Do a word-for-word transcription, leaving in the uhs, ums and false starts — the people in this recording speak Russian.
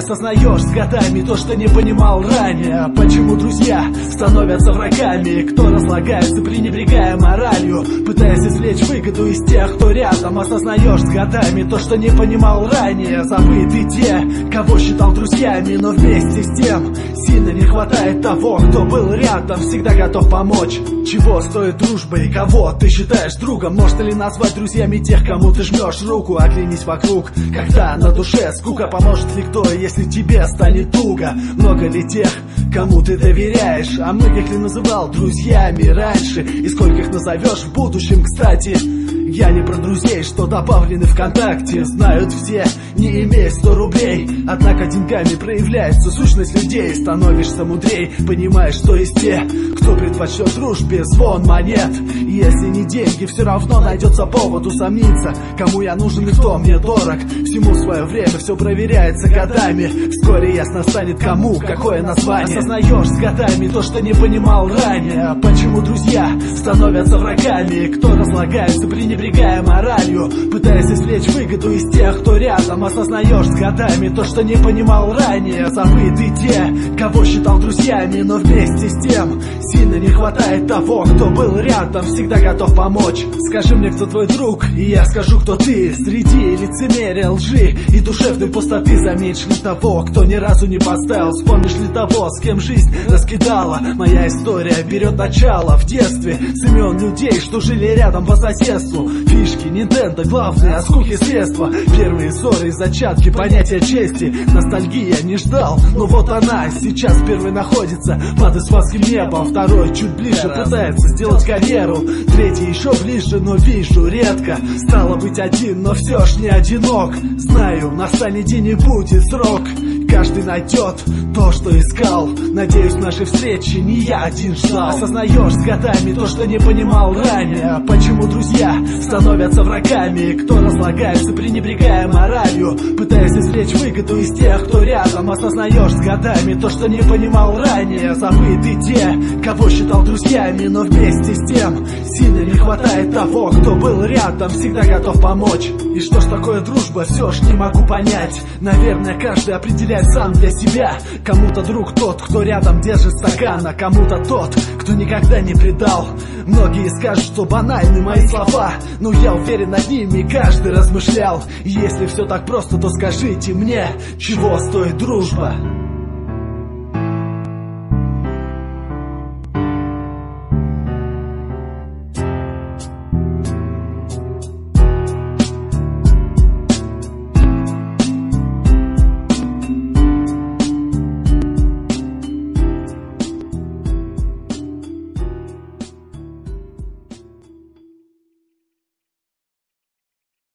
Осознаешь с годами то, что не понимал ранее. Почему друзья становятся врагами? Кто разлагается, пренебрегая моралью, пытаясь извлечь выгоду из тех, кто рядом. Осознаешь с годами то, что не понимал ранее. Забыты те, кого считал друзьями, но вместе с тем сильно не хватает того, кто был рядом, всегда готов помочь. Чего стоит дружба и кого ты считаешь другом? Можно ли назвать друзьями тех, кому ты жмешь руку? Оглянись вокруг, когда на душе скука. Поможет ли кто, если тебе станет туго? Много ли тех, кому ты доверяешь? А многих ли называл друзьями раньше? И скольких назовешь в будущем, кстати? Я не про друзей, что добавлены ВКонтакте. Знают все, не имея сто рублей. Однако деньгами проявляется сущность людей. Становишься мудрей, понимаешь, что есть те, кто предпочтет дружбе звон монет. И если не деньги, все равно найдется повод усомниться, кому я нужен и кто мне дорог. Всему свое время, все проверяется годами. Вскоре ясно станет, кому какое название. Осознаешь с годами то, что не понимал ранее. Почему друзья становятся врагами? Кто разлагается, пренебрегая моралью, пытаясь извлечь выгоду из тех, кто рядом. Осознаешь с годами то, что не понимал ранее. Забыты те, кого считал друзьями, но вместе с тем сильно не хватает того, кто был рядом, всегда готов помочь. Скажи мне, кто твой друг, и я скажу, кто ты. Среди лицемерия, лжи и душевной пустоты заметишь ли того, кто ни разу не поставил? Вспомнишь ли того, с кем жизнь раскидала? Моя история берет начало в детстве с имен людей, что жили рядом по соседству. Фишки, Nintendo, главные, а скуки средства. Первые ссоры и зачатки понятия чести. Ностальгия не ждал, но вот она сейчас первой находится под испанским небом. Второй чуть ближе пытается сделать карьеру. Третий еще ближе, но вижу редко. Стало быть один, но все ж не одинок. Знаю, настанет день и будет срок. Каждый найдет то, что искал. Надеюсь, нашей встречи не я один ждал. Осознаешь с годами то, что не понимал ранее. Почему друзья становятся врагами? Кто разлагается, пренебрегая моралью, пытаясь извлечь выгоду из тех, кто рядом. Осознаешь с годами то, что не понимал ранее. Забыты те, кого считал друзьями, но вместе с тем сильно не хватает того, кто был рядом, всегда готов помочь. И что ж такое дружба, все ж не могу понять. Наверное, каждый определяет сам для себя. Кому-то друг тот, кто рядом держит стакан, а кому-то тот, кто никогда не предал. Многие скажут, что банальны мои слова, но я уверен, над ними каждый размышлял. И если все так просто, то скажите мне, чего стоит дружба?